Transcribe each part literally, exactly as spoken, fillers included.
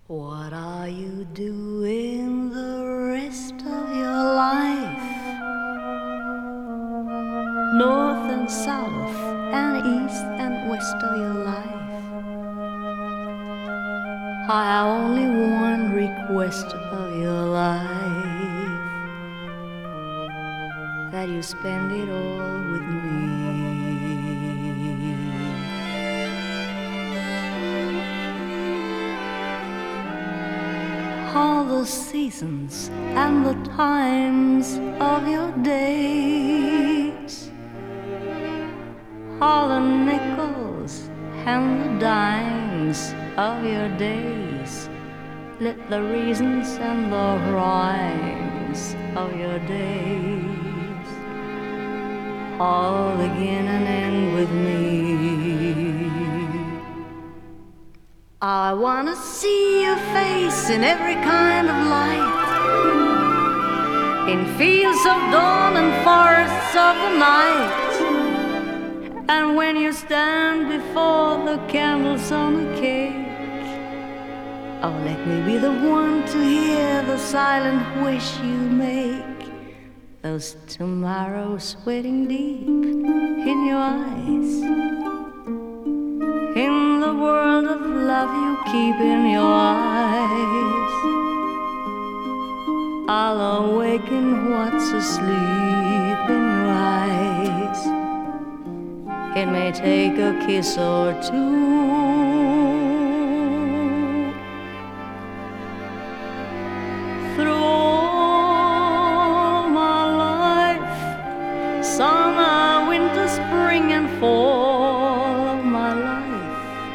What are you doing the rest of your life? North and south and east and west of your life. I have only one request of your life, that you spend it all with me. All the seasons and the times of your days, all the nickels and the dimes of your days, let the reasons and the rhymes of your days all begin and end with me. I wanna see your face in every kind of light, in fields of dawn and forests of the night. And when you stand before the candles on a cake, oh, let me be the one to hear the silent wish you make. Those tomorrows waiting deep in your eyes, in the world of love you keep in your eyes. I'll awaken what's asleep in your eyes. It may take a kiss or two, through all my life, summer, winter, spring and fall of my life.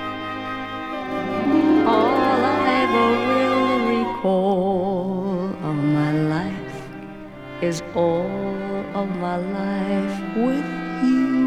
All I ever will recall of my life is all of my life with you.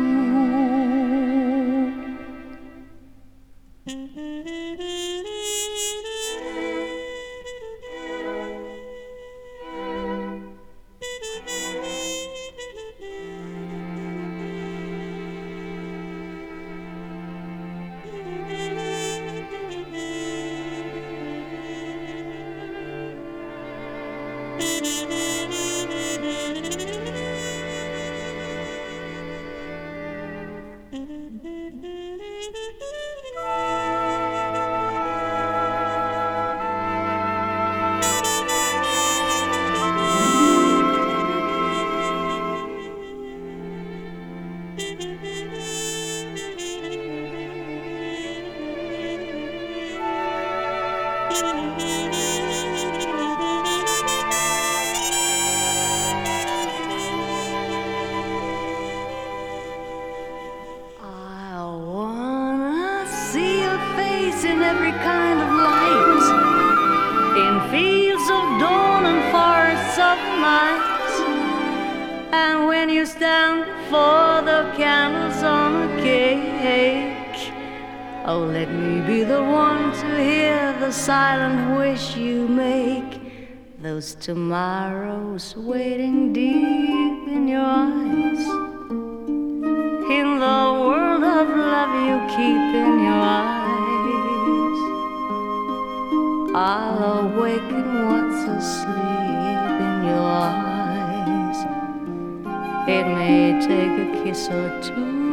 In every kind of light, in fields of dawn and forests of night. And when you stand before the candles on a cake, oh, let me be the one to hear the silent wish you make. Those tomorrows waiting deep in your eyes, in the world of love you keep in your eyes. I'll awaken what's asleep in your eyes. It may take a kiss or two,